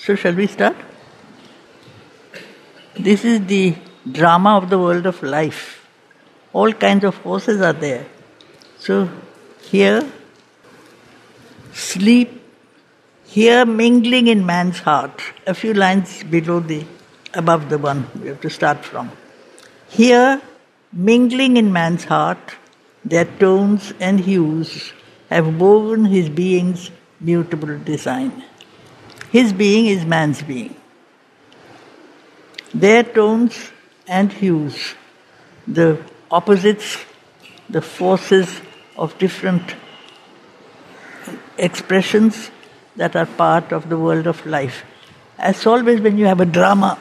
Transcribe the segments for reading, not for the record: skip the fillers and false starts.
So shall we start? This is the drama of the world of life. All kinds of forces are there. So here, sleep, here mingling in man's heart. A few lines above the one we have to start from. Here, mingling in man's heart, their tones and hues have woven his being's mutable design. His being is man's being. Their tones and hues, the opposites, the forces of different expressions that are part of the world of life. As always, when you have a drama,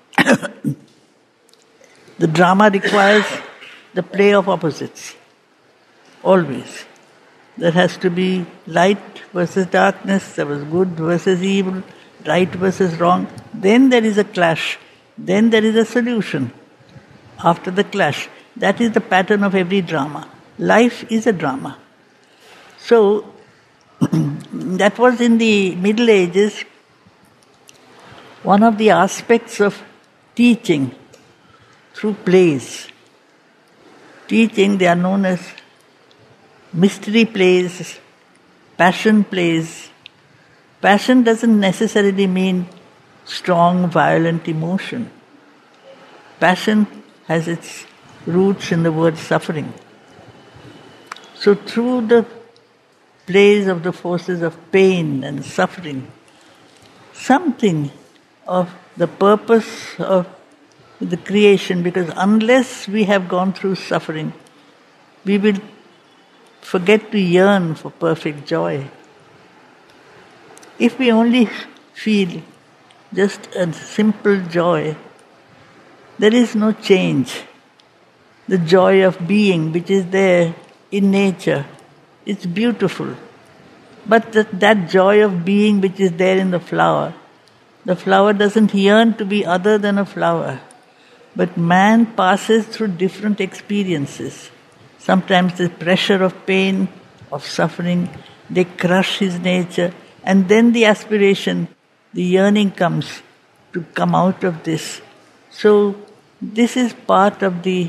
the drama requires the play of opposites. Always. There has to be light versus darkness, there was good versus evil, right versus wrong. Then there is a clash. Then there is a solution after the clash. That is the pattern of every drama. Life is a drama. So, that was in the Middle Ages one of the aspects of teaching through plays. Teaching, they are known as mystery plays, passion plays. Passion doesn't necessarily mean strong, violent emotion. Passion has its roots in the word suffering. So through the plays of the forces of pain and suffering, something of the purpose of the creation, because unless we have gone through suffering, we will forget to yearn for perfect joy. If we only feel just a simple joy, there is no change. The joy of being which is there in nature, it's beautiful. But that joy of being which is there in the flower doesn't yearn to be other than a flower. But man passes through different experiences. Sometimes the pressure of pain, of suffering, they crush his nature, and then the aspiration, the yearning comes to come out of this. So this is part of the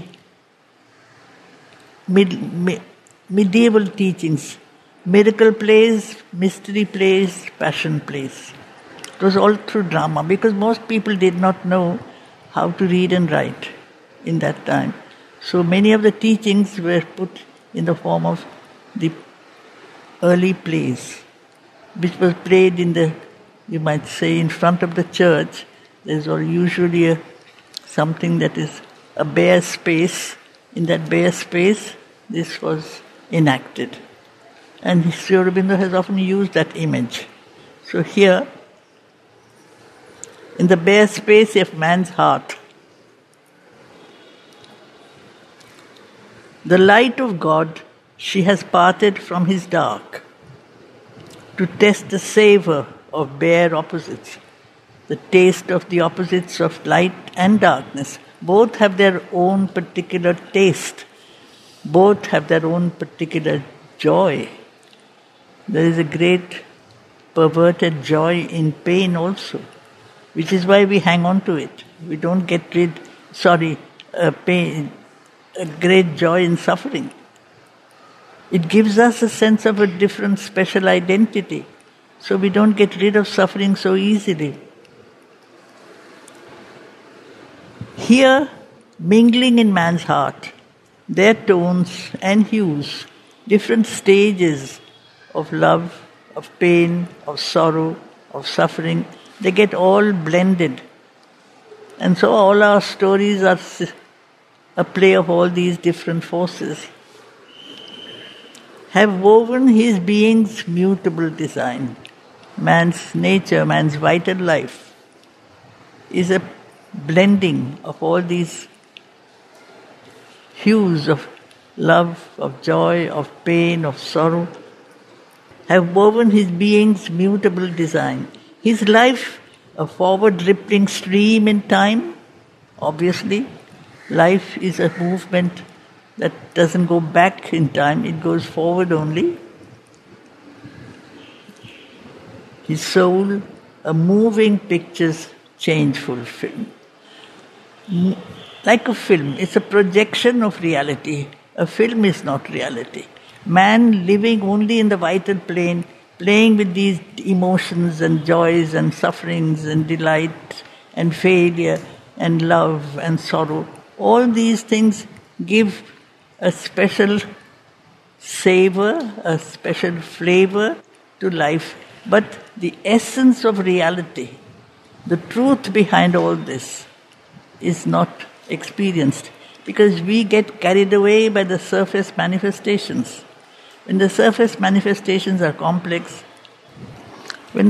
medieval teachings. Miracle plays, mystery plays, passion plays. It was all through drama, because most people did not know how to read and write in that time. So many of the teachings were put in the form of the early plays, which was played you might say, in front of the church. There's usually something that is a bare space. In that bare space, this was enacted. And Sri Aurobindo has often used that image. So here, in the bare space of man's heart, the light of God, she has parted from his dark to test the savour of bare opposites, the taste of the opposites of light and darkness. Both have their own particular taste. Both have their own particular joy. There is a great perverted joy in pain also, which is why we hang on to it. We don't get pain, a great joy in suffering. It gives us a sense of a different special identity. So we don't get rid of suffering so easily. Here, mingling in man's heart, their tones and hues, different stages of love, of pain, of sorrow, of suffering, they get all blended. And so all our stories are a play of all these different forces. Have woven his being's mutable design. Man's nature, man's vital life is a blending of all these hues of love, of joy, of pain, of sorrow. Have woven his being's mutable design. His life, a forward rippling stream in time. Obviously, life is a movement that doesn't go back in time, it goes forward only. His soul a moving pictures changeful film. Like a film, it's a projection of reality. A film is not reality. Man living only in the vital plane, playing with these emotions and joys and sufferings and delight and failure and love and sorrow. All these things give a special savor, a special flavor to life. But the essence of reality, the truth behind all this, is not experienced because we get carried away by the surface manifestations. When the surface manifestations are complex, then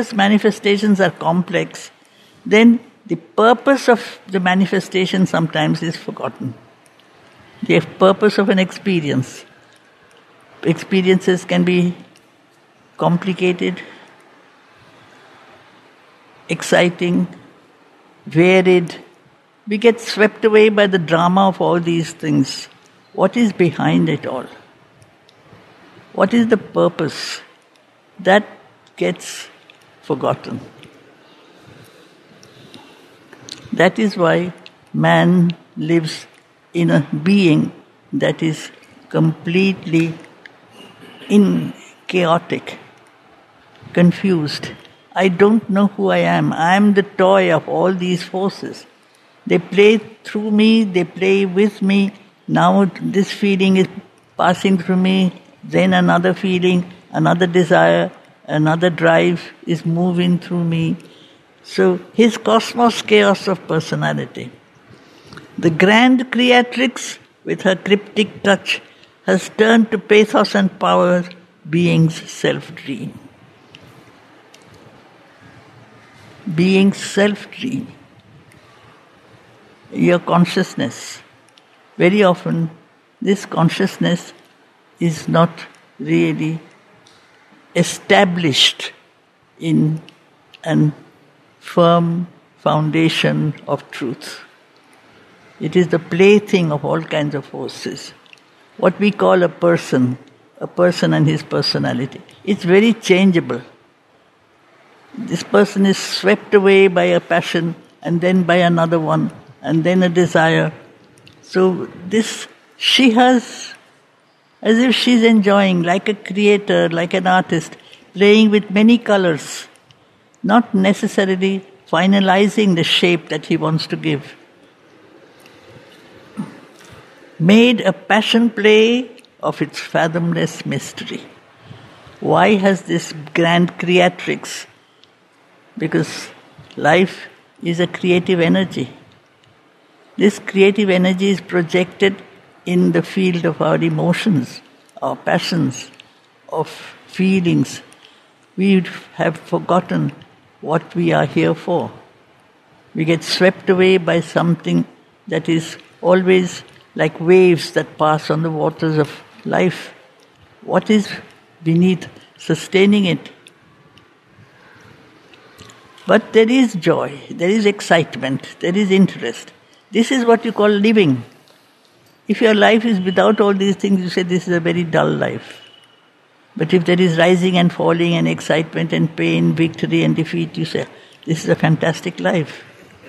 the purpose of the manifestation sometimes is forgotten. The purpose of an experience. Experiences can be complicated, exciting, varied. We get swept away by the drama of all these things. What is behind it all? What is the purpose? That gets forgotten. That is why man lives in a being that is completely chaotic, confused. I don't know who I am. I am the toy of all these forces. They play through me, they play with me. Now this feeling is passing through me, then another feeling, another desire, another drive is moving through me. So his cosmos chaos of personality. The grand creatrix, with her cryptic touch, has turned to pathos and power being's self-dream. Being's self-dream. Your consciousness. Very often, this consciousness is not really established in a firm foundation of truth. It is the plaything of all kinds of forces. What we call a person and his personality. It's very changeable. This person is swept away by a passion and then by another one and then a desire. So this, she has, as if she's enjoying, like a creator, like an artist, playing with many colors, not necessarily finalizing the shape that he wants to give. Made a passion play of its fathomless mystery. Why has this grand creatrix? Because life is a creative energy. This creative energy is projected in the field of our emotions, our passions, of feelings. We have forgotten what we are here for. We get swept away by something that is always like waves that pass on the waters of life. What is beneath sustaining it? But there is joy, there is excitement, there is interest. This is what you call living. If your life is without all these things, you say this is a very dull life. But if there is rising and falling and excitement and pain, victory and defeat, you say this is a fantastic life.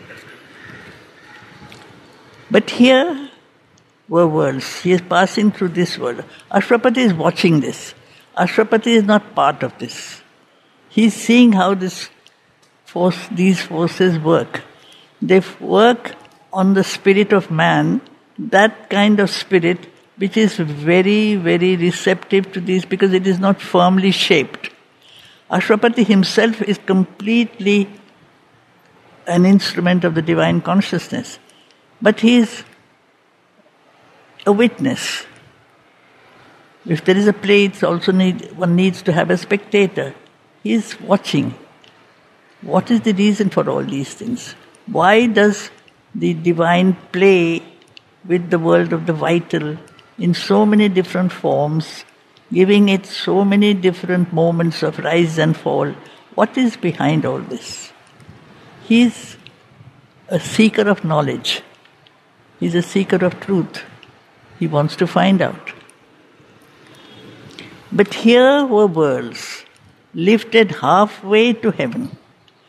But here were worlds. He is passing through this world. Ashwapati is watching this. Ashwapati is not part of this. He is seeing how these forces work. They work on the spirit of man, that kind of spirit which is very, very receptive to this because it is not firmly shaped. Ashwapati himself is completely an instrument of the divine consciousness. But he is a witness. If there is a play, it's also one needs to have a spectator. He is watching. What is the reason for all these things? Why does the divine play with the world of the vital in so many different forms, giving it so many different moments of rise and fall? What is behind all this? He is a seeker of knowledge. He is a seeker of truth. He wants to find out. But here were worlds lifted halfway to heaven.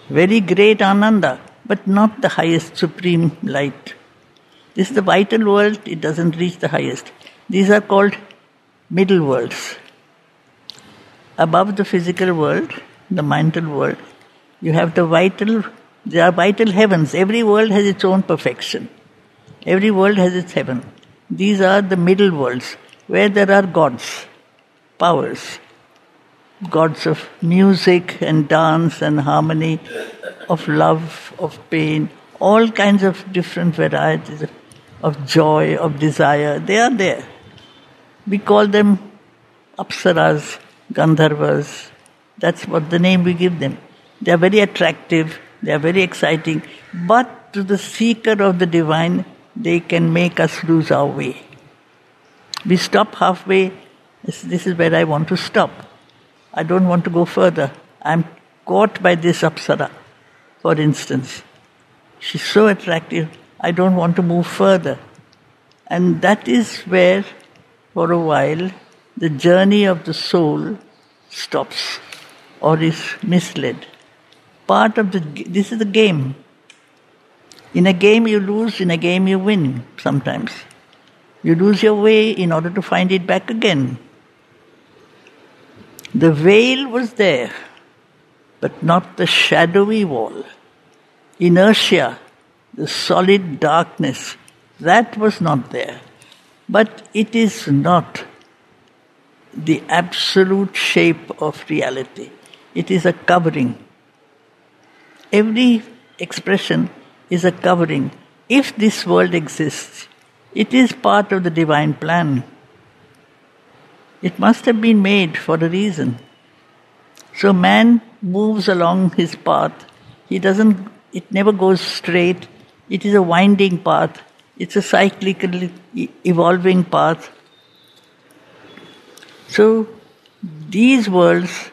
very great Ananda, but not the highest supreme light. This is the vital world, it doesn't reach the highest. These are called middle worlds. Above the physical world, the mental world, you have there are vital heavens. Every world has its own perfection. Every world has its heaven. These are the middle worlds, where there are gods, powers, gods of music and dance and harmony, of love, of pain, all kinds of different varieties of joy, of desire. They are there. We call them Apsaras, Gandharvas. That's what the name we give them. They are very attractive, they are very exciting, but to the seeker of the divine, they can make us lose our way. We stop halfway. This is where I want to stop. I don't want to go further. I'm caught by this Apsara, for instance. She's so attractive, I don't want to move further. And that is where, for a while, the journey of the soul stops or is misled. This is the game. In a game you lose, in a game you win sometimes. You lose your way in order to find it back again. The veil was there, but not the shadowy wall. Inertia, the solid darkness, that was not there. But it is not the absolute shape of reality. It is a covering. Every expression is a covering. If this world exists, it is part of the divine plan. It must have been made for a reason. So man moves along his path. It never goes straight. It is a winding path. It's a cyclically evolving path. So these worlds,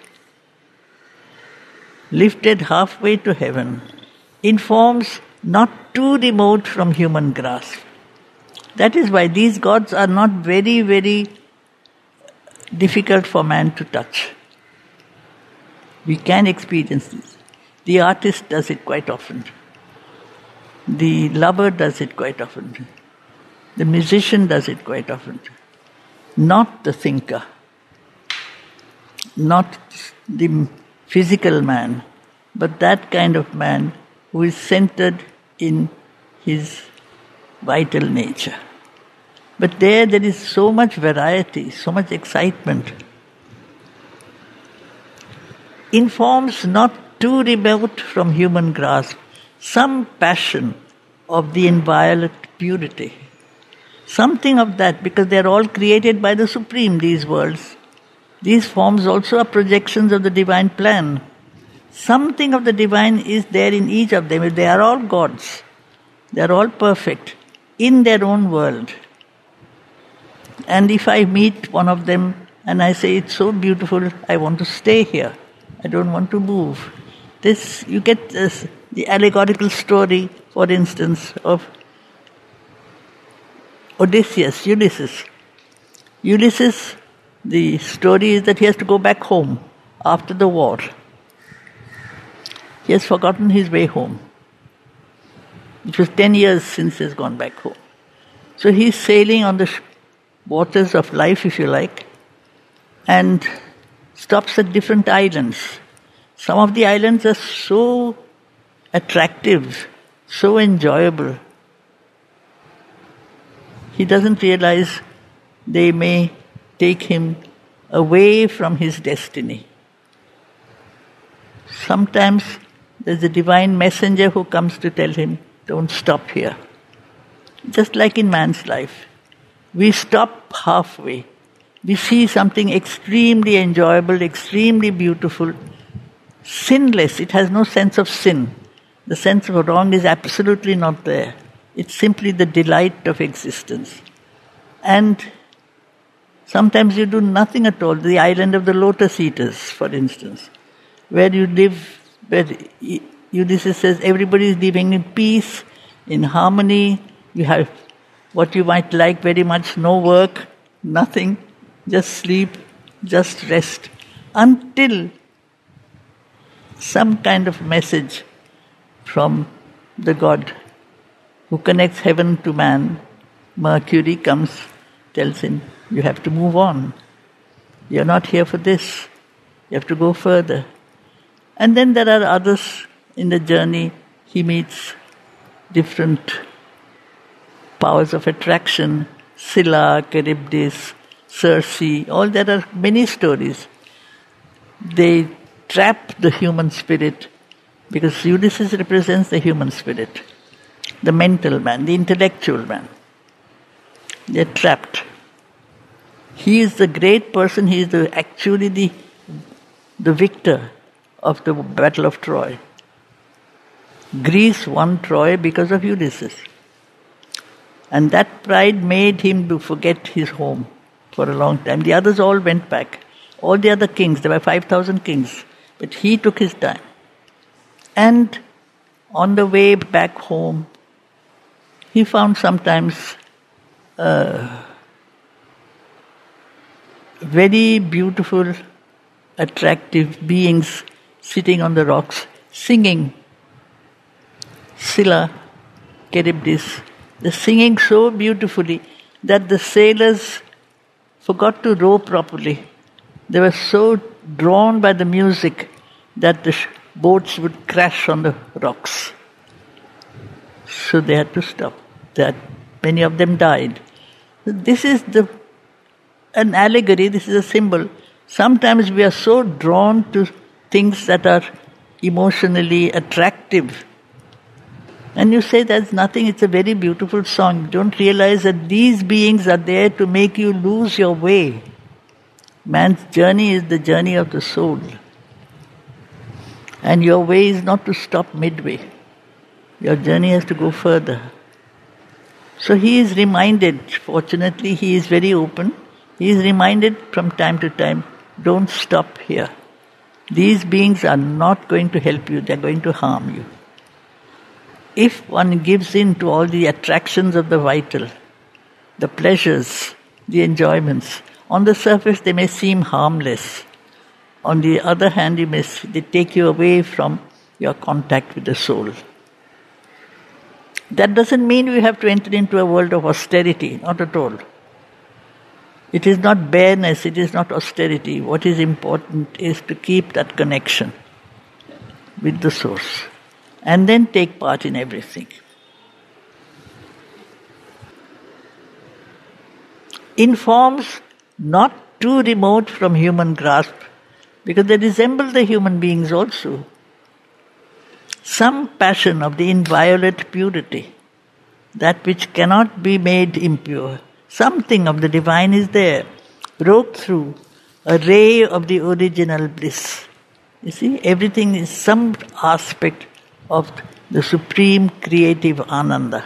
lifted halfway to heaven, in forms not too remote from human grasp. That is why these gods are not very, very difficult for man to touch. We can experience this. The artist does it quite often. The lover does it quite often. The musician does it quite often. Not the thinker. Not the physical man, but that kind of man who is centered in his vital nature. But there is so much variety, so much excitement. In forms not too remote from human grasp, some passion of the inviolate purity. Something of that, because they are all created by the Supreme, these worlds. These forms also are projections of the divine plan. Something of the divine is there in each of them. They are all gods. They are all perfect in their own world. And if I meet one of them and I say, it's so beautiful, I want to stay here. I don't want to move. You get the allegorical story, for instance, of Odysseus, Ulysses. Ulysses, the story is that he has to go back home after the war. He has forgotten his way home. It was 10 years since he has gone back home. So he's sailing on the waters of life, if you like, and stops at different islands. Some of the islands are so attractive, so enjoyable. He doesn't realize they may take him away from his destiny. Sometimes there's a divine messenger who comes to tell him, don't stop here. Just like in man's life. We stop halfway. We see something extremely enjoyable, extremely beautiful, sinless. It has no sense of sin. The sense of wrong is absolutely not there. It's simply the delight of existence. And sometimes you do nothing at all. The island of the lotus eaters, for instance, where you live, where Ulysses says everybody is living in peace, in harmony. You have what you might like very much, no work, nothing, just sleep, just rest, until some kind of message from the God who connects heaven to man. Mercury comes, tells him, you have to move on. You're not here for this. You have to go further. And then there are others in the journey. He meets different powers of attraction, Scylla, Charybdis, Circe, all there are many stories. They trap the human spirit because Ulysses represents the human spirit, the mental man, the intellectual man. They're trapped. He is the great person, he is actually the victor of the Battle of Troy. Greece won Troy because of Ulysses. And that pride made him to forget his home for a long time. The others all went back. All the other kings, there were 5,000 kings. But he took his time. And on the way back home, he found sometimes very beautiful, attractive beings sitting on the rocks, singing. Scylla, Charybdis, they're singing so beautifully that the sailors forgot to row properly. They were so drawn by the music that the boats would crash on the rocks. So they had to stop. Many of them died. This is an allegory, this is a symbol. Sometimes we are so drawn to things that are emotionally attractive. And you say there's nothing, it's a very beautiful song. You don't realize that these beings are there to make you lose your way. Man's journey is the journey of the soul. And your way is not to stop midway. Your journey has to go further. So he is reminded, fortunately he is very open, he is reminded from time to time, don't stop here. These beings are not going to help you, they are going to harm you. If one gives in to all the attractions of the vital, the pleasures, the enjoyments, on the surface they may seem harmless. On the other hand, they take you away from your contact with the soul. That doesn't mean we have to enter into a world of austerity, not at all. It is not bareness, it is not austerity. What is important is to keep that connection with the source and then take part in everything. In forms not too remote from human grasp, because they resemble the human beings also. Some passion of the inviolate purity, that which cannot be made impure, something of the divine is there, broke through, a ray of the original bliss. You see, everything is some aspect of the supreme creative Ananda.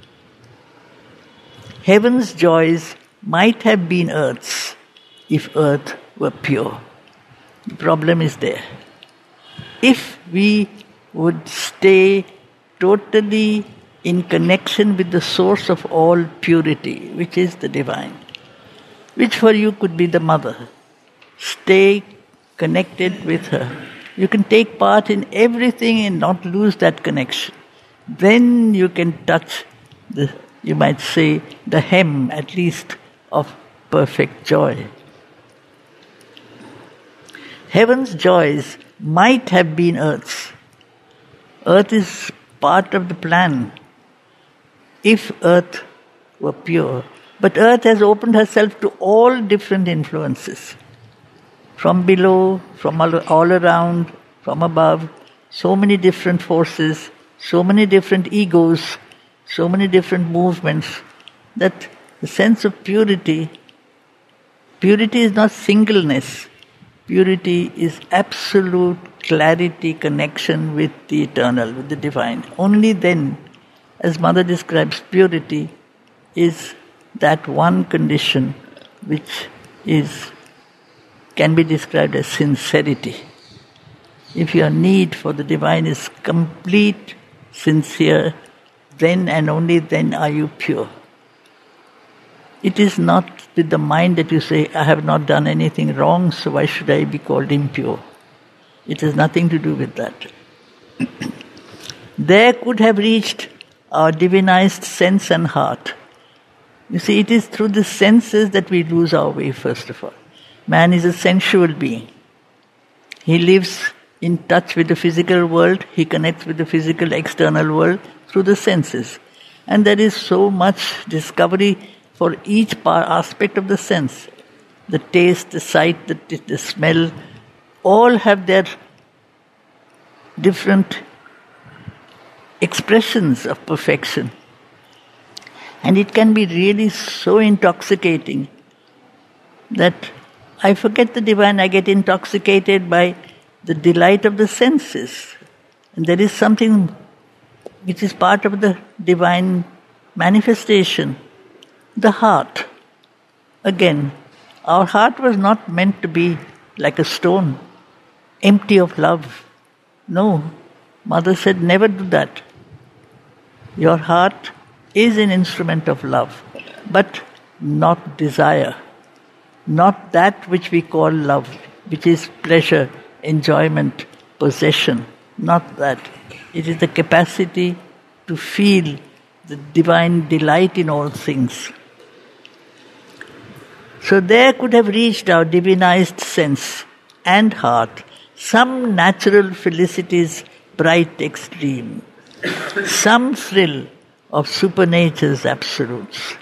Heaven's joys might have been earth's if earth were pure. The problem is there. If we would stay totally in connection with the source of all purity, which is the divine, which for you could be the mother, stay connected with her. You can take part in everything and not lose that connection. Then you can touch you might say, the hem at least of perfect joy. Heaven's joys might have been earth's. Earth is part of the plan, if earth were pure. But earth has opened herself to all different influences. From below, from all around, from above, so many different forces, so many different egos, so many different movements, that the sense of purity is not singleness. Purity is absolute clarity, connection with the eternal, with the divine. Only then, as Mother describes, purity is that one condition which can be described as sincerity. If your need for the divine is complete, sincere, then and only then are you pure. It is not with the mind that you say, I have not done anything wrong, so why should I be called impure? It has nothing to do with that. There could have reached our divinized sense and heart. You see, it is through the senses that we lose our way, first of all. Man is a sensual being. He lives in touch with the physical world. He connects with the physical external world through the senses. And there is so much discovery for each aspect of the sense. The taste, the sight, the smell, all have their different expressions of perfection. And it can be really so intoxicating that I forget the divine, I get intoxicated by the delight of the senses. And there is something which is part of the divine manifestation, the heart. Again, our heart was not meant to be like a stone, empty of love. No, Mother said, never do that. Your heart is an instrument of love, but not desire. Not that which we call love, which is pleasure, enjoyment, possession. Not that. It is the capacity to feel the divine delight in all things. So there could have reached our divinized sense and heart some natural felicity's bright extreme, some thrill of supernature's absolutes.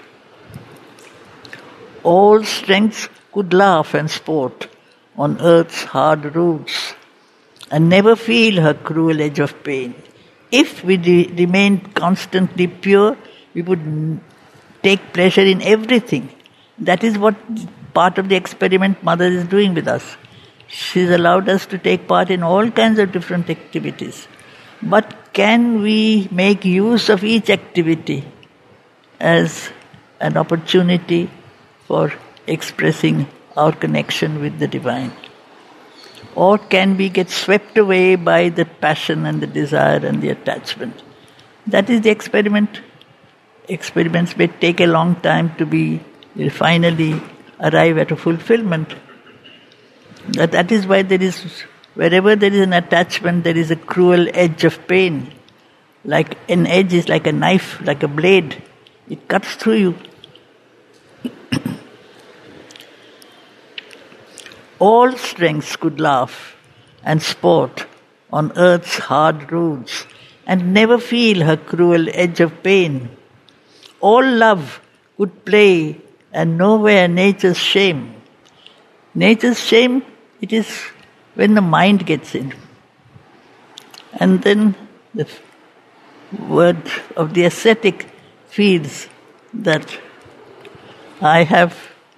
All strengths could laugh and sport on earth's hard roads and never feel her cruel edge of pain. If we remained constantly pure, we would take pleasure in everything. That is what part of the experiment Mother is doing with us. She's allowed us to take part in all kinds of different activities. But can we make use of each activity as an opportunity for expressing our connection with the divine? Or can we get swept away by the passion and the desire and the attachment? That is the experiment. Experiments may take a long time to be, will finally arrive at a fulfillment. That is why wherever there is an attachment, there is a cruel edge of pain. Like an edge is like a knife, like a blade. It cuts through you. All strengths could laugh and sport on earth's hard roads and never feel her cruel edge of pain. All love could play and nowhere nature's shame. Nature's shame, it is when the mind gets in. And then the word of the ascetic feels that I have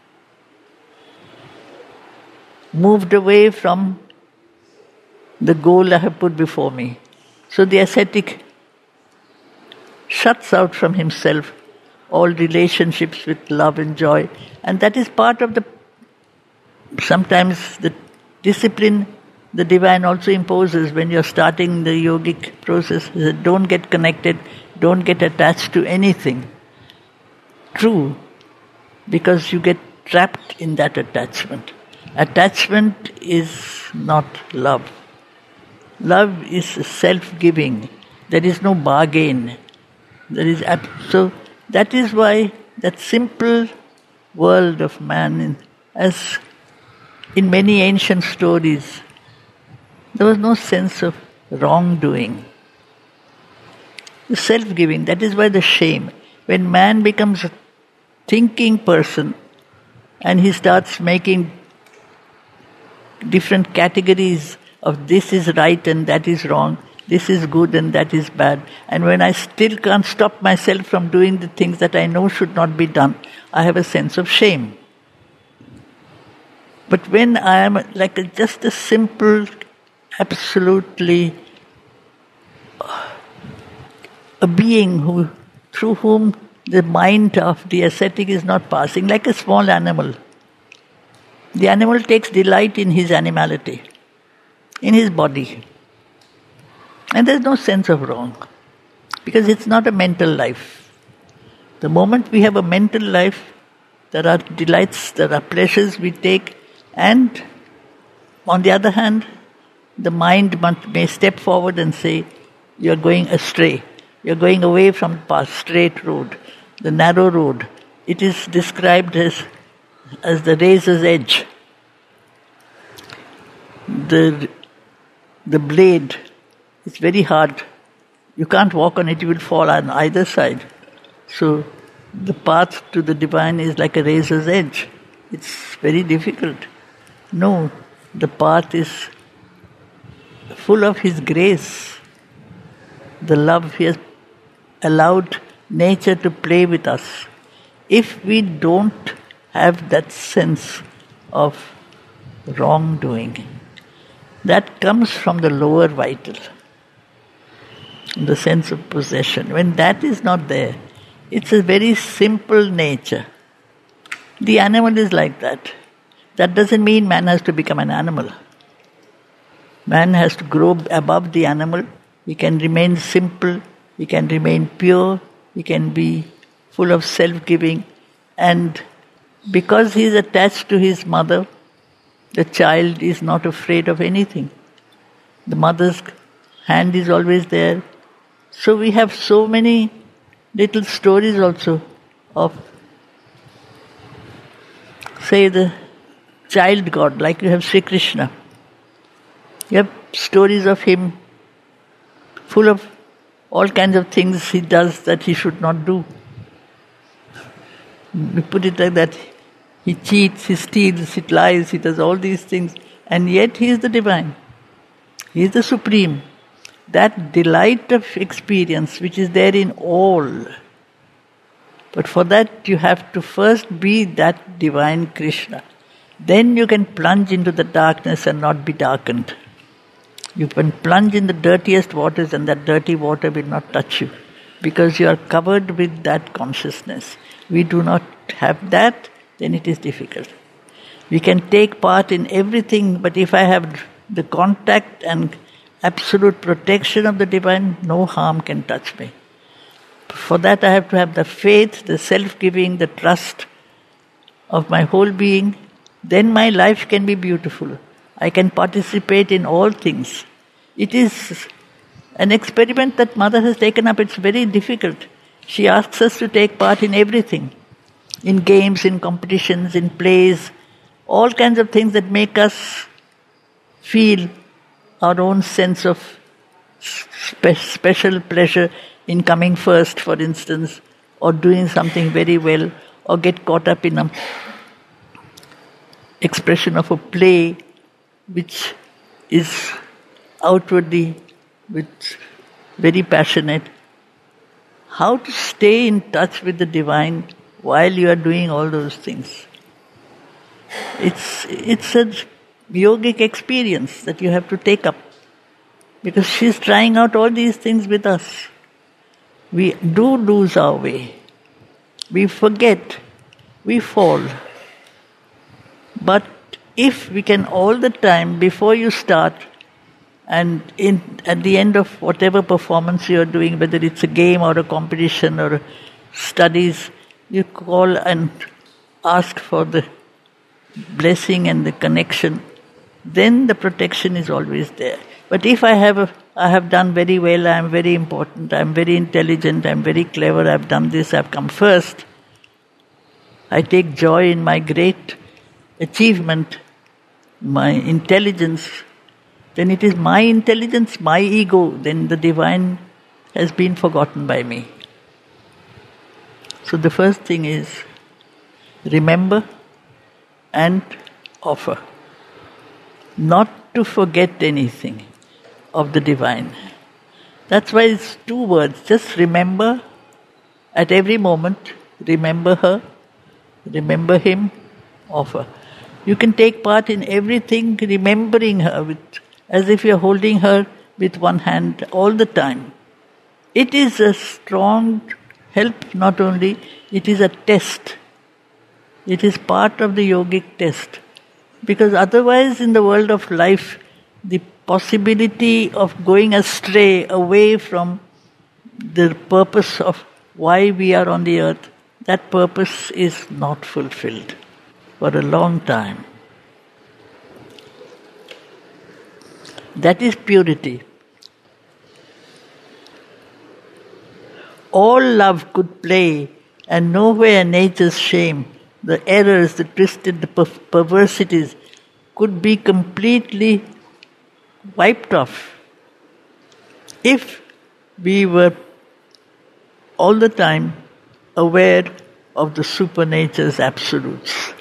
moved away from the goal I have put before me. So the ascetic shuts out from himself all relationships with love and joy. And that is part of sometimes the discipline the divine also imposes when you're starting the yogic process. That don't get connected, don't get attached to anything. True, because you get trapped in that attachment. Attachment is not love. Love is self-giving. There is no bargain. So that is why that simple world of man, as in many ancient stories, there was no sense of wrongdoing. Self-giving, that is why the shame. When man becomes a thinking person and he starts making different categories of this is right and that is wrong, this is good and that is bad, and when I still can't stop myself from doing the things that I know should not be done, I have a sense of shame. But when I am like just a simple, absolutely a being through whom the mind of the ascetic is not passing, like a small animal. The animal takes delight in his animality, in his body. And there's no sense of wrong, because it's not a mental life. The moment we have a mental life, there are delights, there are pleasures we take, and on the other hand, the mind may step forward and say, you're going astray. You're going away from the path, straight road, the narrow road. It is described as the razor's edge. The blade is very hard. You can't walk on it, you will fall on either side. So the path to the divine is like a razor's edge. It's very difficult. No, the path is full of His grace. The love He has allowed nature to play with us. If we don't have that sense of wrongdoing, that comes from the lower vital, the sense of possession. When that is not there, it's a very simple nature. The animal is like that. That doesn't mean man has to become an animal. Man has to grow above the animal. He can remain simple. He can remain pure. He can be full of self-giving. And because he is attached to his mother, the child is not afraid of anything. The mother's hand is always there. So we have so many little stories also of, say, the child God, like you have Sri Krishna. You have stories of him full of all kinds of things he does that he should not do. We put it like that. He cheats, he steals, he lies, he does all these things. And yet he is the divine. He is the supreme. That delight of experience which is there in all. But for that you have to first be that divine Krishna. Then you can plunge into the darkness and not be darkened. You can plunge in the dirtiest waters and that dirty water will not touch you. Because you are covered with that consciousness. We do not have that, then it is difficult. We can take part in everything, but if I have the contact and absolute protection of the divine, no harm can touch me. For that I have to have the faith, the self-giving, the trust of my whole being. Then my life can be beautiful. I can participate in all things. It is an experiment that Mother has taken up. It's very difficult. She asks us to take part in everything. In games, in competitions, in plays, all kinds of things that make us feel our own sense of special pleasure in coming first, for instance, or doing something very well, or get caught up in an expression of a play which is outwardly very passionate. How to stay in touch with the divine while you are doing all those things? It's a yogic experience that you have to take up, because she's trying out all these things with us. We do lose our way. We forget. We fall. But if we can all the time, before you start, and at the end of whatever performance you are doing, whether it's a game or a competition or studies, you call and ask for the blessing and the connection, then the protection is always there. But if I have done very well, I am very important, I am very intelligent, I am very clever, I have done this, I have come first, I take joy in my great achievement, my intelligence, then it is my intelligence, my ego, then the divine has been forgotten by me. So the first thing is remember and offer. Not to forget anything of the divine. That's why it's 2 words. Just remember at every moment. Remember her, remember him, offer. You can take part in everything, remembering her as if you're holding her with one hand all the time. It is a strong help, not only, it is a test. It is part of the yogic test. Because otherwise in the world of life, the possibility of going astray away from the purpose of why we are on the earth, that purpose is not fulfilled for a long time. That is purity. All love could play, and nowhere nature's shame, the errors, the twisted, the perversities could be completely wiped off if we were all the time aware of the supernature's absolutes.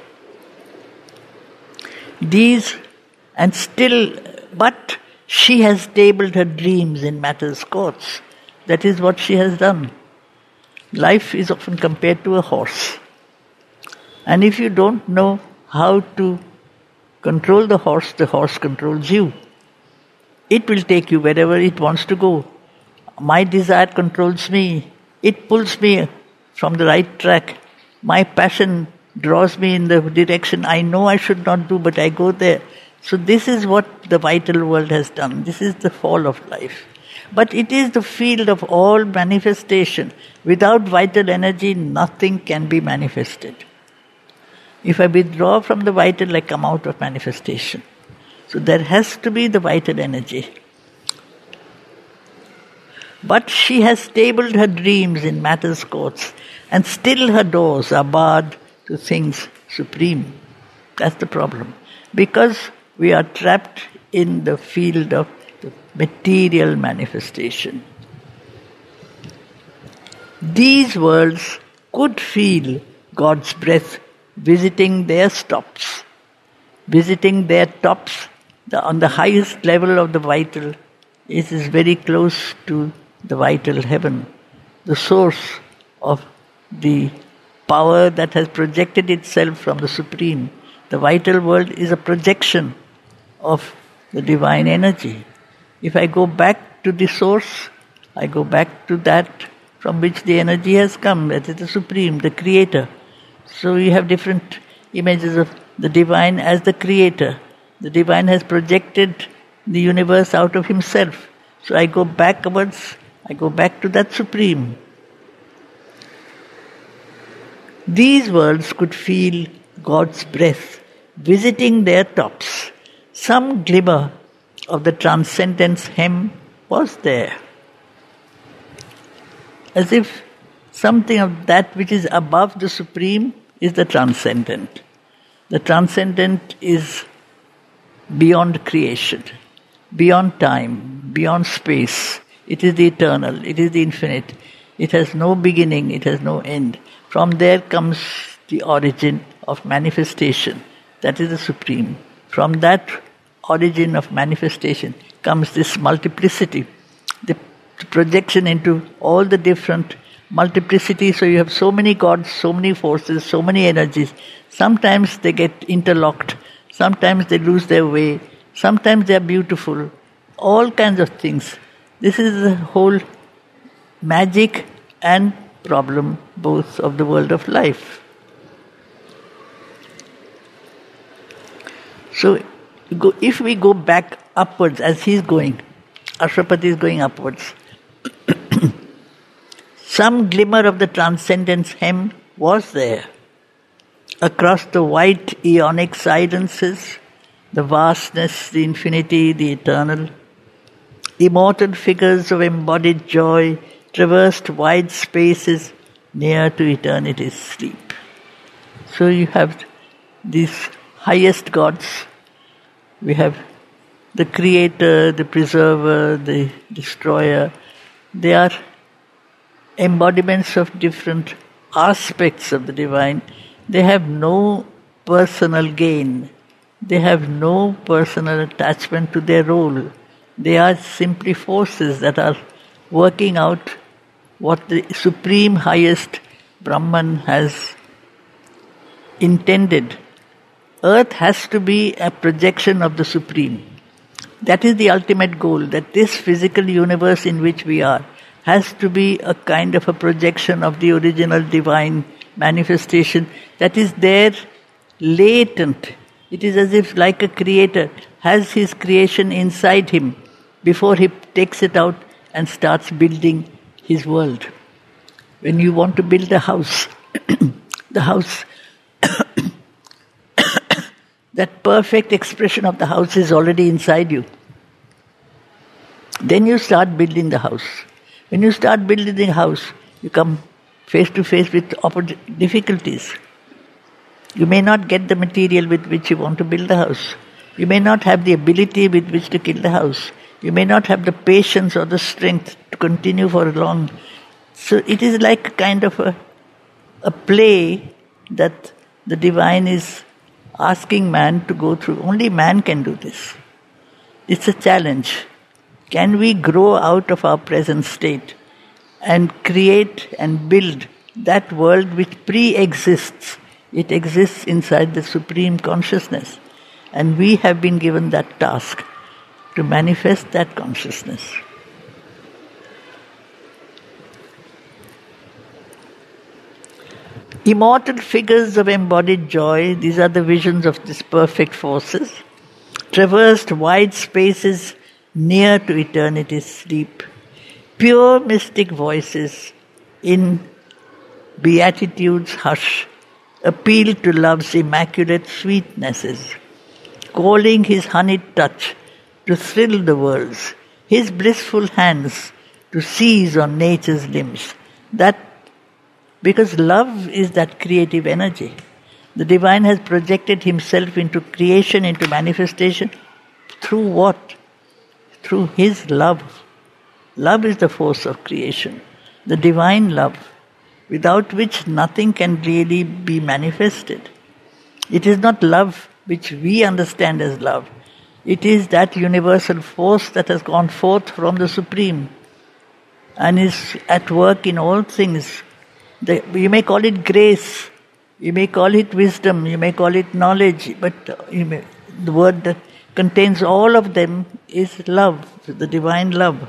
But she has tabled her dreams in matter's courts. That is what she has done. Life is often compared to a horse. And if you don't know how to control the horse controls you. It will take you wherever it wants to go. My desire controls me. It pulls me from the right track. My passion draws me in the direction I know I should not do, but I go there. So this is what the vital world has done. This is the fall of life. But it is the field of all manifestation. Without vital energy, nothing can be manifested. If I withdraw from the vital, I come out of manifestation. So there has to be the vital energy. But she has stabled her dreams in matter's courts, and still her doors are barred to things supreme. That's the problem. Because we are trapped in the field of the material manifestation. These worlds could feel God's breath visiting their stops, visiting their tops. On the highest level of the vital, it is very close to the vital heaven, the source of the power that has projected itself from the Supreme. The vital world is a projection of the divine energy. If I go back to the source, I go back to that from which the energy has come, that is the Supreme, the Creator. So you have different images of the divine as the Creator. The divine has projected the universe out of himself. So I go backwards, I go back to that Supreme. These worlds could feel God's breath visiting their tops. Some glimmer of the transcendence hem was there. As if something of that which is above the Supreme is the transcendent. The transcendent is beyond creation, beyond time, beyond space. It is the eternal, it is the infinite. It has no beginning, it has no end. From there comes the origin of manifestation. That is the Supreme. From that origin of manifestation comes this multiplicity, the projection into all the different multiplicity. So you have so many gods, so many forces, so many energies. Sometimes they get interlocked, sometimes they lose their way, sometimes they are beautiful, all kinds of things. This is the whole magic and problem both of the world of life. So if we go back upwards as he's going, Ashwapati is going upwards, some glimmer of the transcendence hem was there. Across the white aeonic silences, the vastness, the infinity, the eternal, immortal figures of embodied joy traversed wide spaces near to eternity's sleep. So you have these highest gods. We have the creator, the preserver, the destroyer. They are embodiments of different aspects of the divine. They have no personal gain. They have no personal attachment to their role. They are simply forces that are working out what the supreme highest Brahman has intended. Earth has to be a projection of the Supreme. That is the ultimate goal, that this physical universe in which we are has to be a kind of a projection of the original divine manifestation that is there latent. It is as if like a creator has his creation inside him before he takes it out and starts building his world. When you want to build a house, the house, that perfect expression of the house is already inside you. Then you start building the house. When you start building the house, you come face to face with difficulties. You may not get the material with which you want to build the house. You may not have the ability with which to build the house. You may not have the patience or the strength to continue for long. So it is like a kind of a play that the divine is asking man to go through. Only man can do this. It's a challenge. Can we grow out of our present state and create and build that world which pre-exists? It exists inside the Supreme Consciousness. And we have been given that task to manifest that consciousness. Immortal figures of embodied joy, these are the visions of these perfect forces, traversed wide spaces near to eternity's sleep. Pure mystic voices in beatitude's hush appeal to love's immaculate sweetnesses, calling his honeyed touch to thrill the worlds, his blissful hands to seize on nature's limbs. That because love is that creative energy. The divine has projected himself into creation, into manifestation. Through what? Through his love. Love is the force of creation. The divine love, without which nothing can really be manifested. It is not love which we understand as love. It is that universal force that has gone forth from the Supreme and is at work in all things. You may call it grace, you may call it wisdom, you may call it knowledge, but the word that contains all of them is love, the divine love.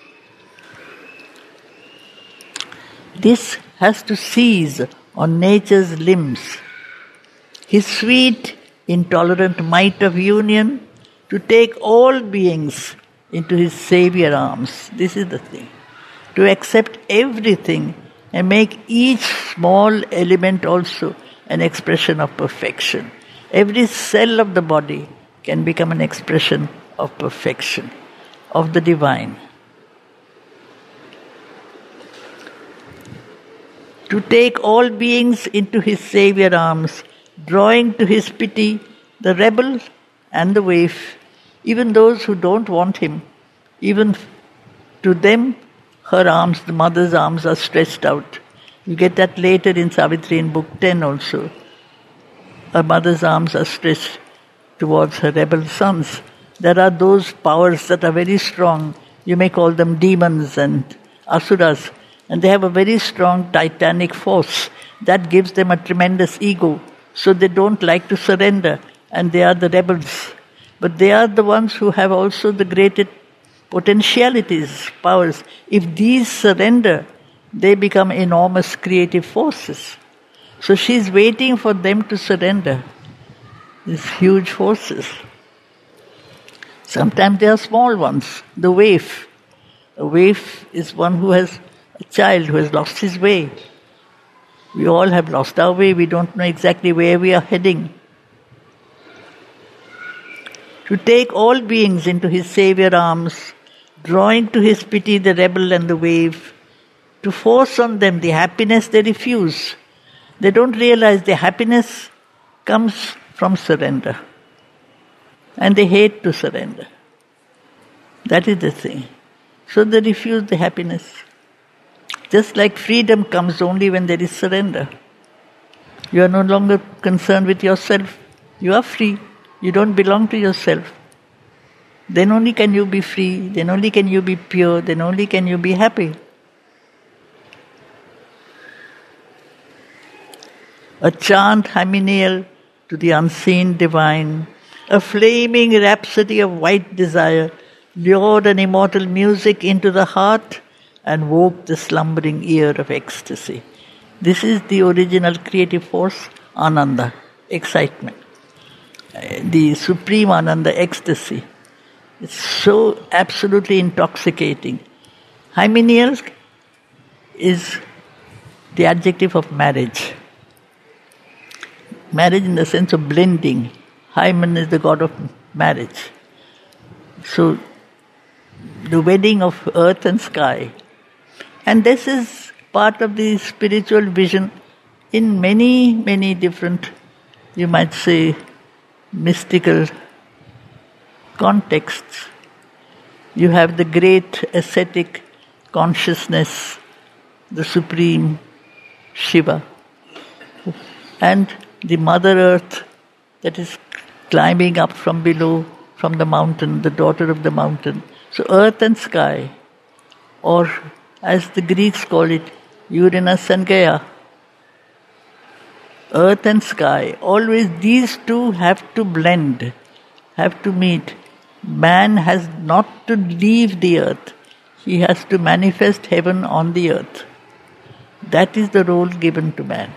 This has to seize on nature's limbs. His sweet, intolerant might of union to take all beings into his savior arms. This is the thing. To accept everything and make each small element also an expression of perfection. Every cell of the body can become an expression of perfection, of the divine. To take all beings into his savior arms, drawing to his pity the rebel and the waif, even those who don't want him, even to them her arms, the mother's arms, are stretched out. You get that later in Savitri in Book 10 also. Her mother's arms are stretched towards her rebel sons. There are those powers that are very strong. You may call them demons and asuras. And they have a very strong titanic force that gives them a tremendous ego. So they don't like to surrender. And they are the rebels. But they are the ones who have also the greatest potentialities, powers. If these surrender, they become enormous creative forces. So she's waiting for them to surrender, these huge forces. Sometimes they are small ones. The waif. A waif is one who has a child who has lost his way. We all have lost our way. We don't know exactly where we are heading. To take all beings into his savior arms, drawing to his pity the rebel and the waif, to force on them the happiness they refuse. They don't realize the happiness comes from surrender. And they hate to surrender. That is the thing. So they refuse the happiness. Just like freedom comes only when there is surrender. You are no longer concerned with yourself. You are free. You don't belong to yourself. Then only can you be free. Then only can you be pure. Then only can you be happy. A chant hymeneal to the unseen divine, a flaming rhapsody of white desire, lured an immortal music into the heart and woke the slumbering ear of ecstasy. This is the original creative force, Ananda, excitement. The supreme Ananda, ecstasy. It's so absolutely intoxicating. Hymeneal is the adjective of marriage. Marriage in the sense of blending. Hymen is the god of marriage. So the wedding of earth and sky. And this is part of the spiritual vision in many, many different, you might say, mystical contexts. You have the great ascetic consciousness, the supreme Shiva, and the Mother Earth that is climbing up from below, from the mountain, the daughter of the mountain. So earth and sky, or as the Greeks call it, Uranus and Gaia. Earth and sky, always these two have to blend, have to meet. Man has not to leave the earth. He has to manifest heaven on the earth. That is the role given to man.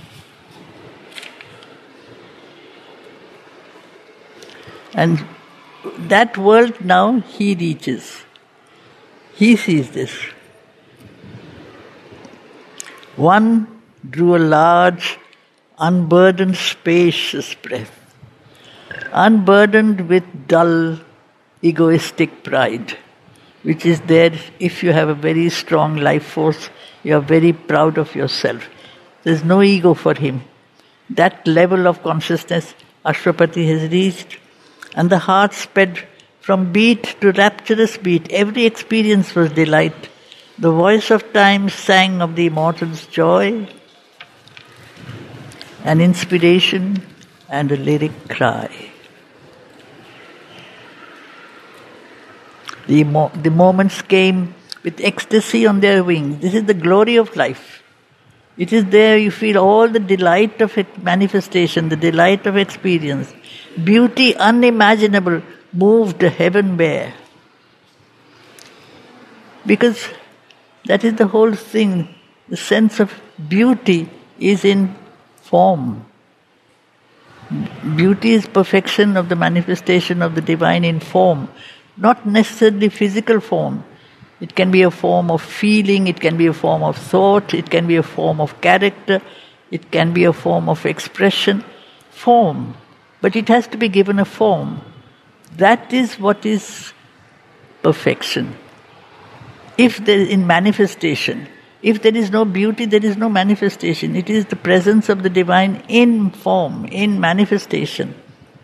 And that world now he reaches. He sees this. One drew a large, unburdened, spacious breath, unburdened with dull, egoistic pride, which is there if you have a very strong life force, you are very proud of yourself. There is no ego for him. That level of consciousness Ashwapati has reached, and the heart sped from beat to rapturous beat. Every experience was delight. The voice of time sang of the immortal's joy, an inspiration and a lyric cry. The moments came with ecstasy on their wings. This is the glory of life. It is there you feel all the delight of manifestation, the delight of experience. Beauty unimaginable moved heaven bare. Because that is the whole thing. The sense of beauty is in form. Beauty is perfection of the manifestation of the divine in form, not necessarily physical form. It can be a form of feeling, it can be a form of thought, it can be a form of character, it can be a form of expression. Form. But it has to be given a form. That is what is perfection. If there is in manifestation, if there is no beauty, there is no manifestation. It is the presence of the divine in form, in manifestation.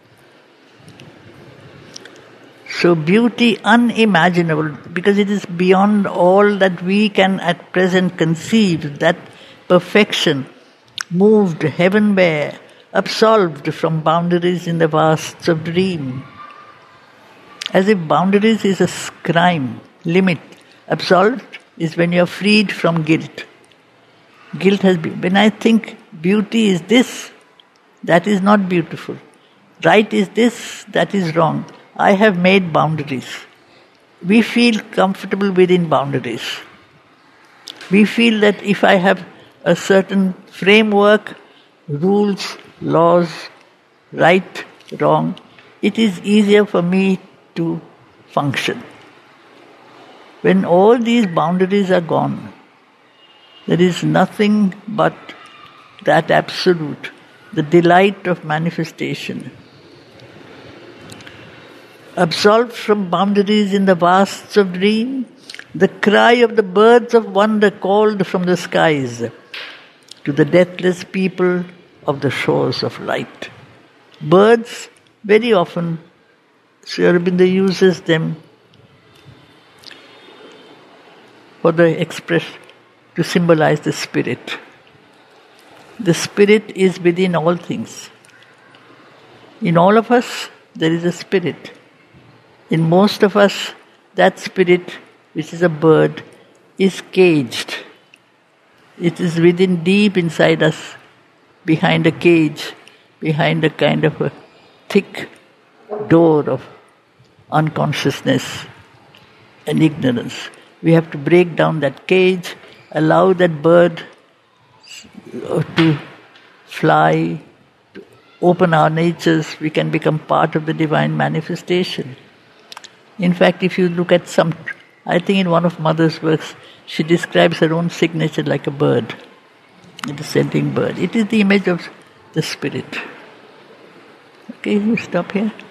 So beauty unimaginable, because it is beyond all that we can at present conceive, that perfection moved heaven bare, absolved from boundaries in the vasts of dream. As if boundaries is a crime, limit. Absolved is when you are freed from guilt. Guilt has been. When I think beauty is this, that is not beautiful. Right is this, that is wrong. I have made boundaries. We feel comfortable within boundaries. We feel that if I have a certain framework, rules, laws, right, wrong, it is easier for me to function. When all these boundaries are gone, there is nothing but that absolute, the delight of manifestation. Absolved from boundaries in the vasts of dream, the cry of the birds of wonder called from the skies to the deathless people of the shores of light. Birds, very often, Sri Aurobindo uses them for the expression to symbolize the spirit. The spirit is within all things. In all of us, there is a spirit. In most of us, that spirit, which is a bird, is caged. It is within, deep inside us, behind a cage, behind a kind of a thick door of unconsciousness and ignorance. We have to break down that cage, allow that bird to fly, to open our natures. We can become part of the divine manifestation. In fact, if you look at I think in one of Mother's works, she describes her own signature like a bird, a descending bird. It is the image of the spirit. Okay, you stop here.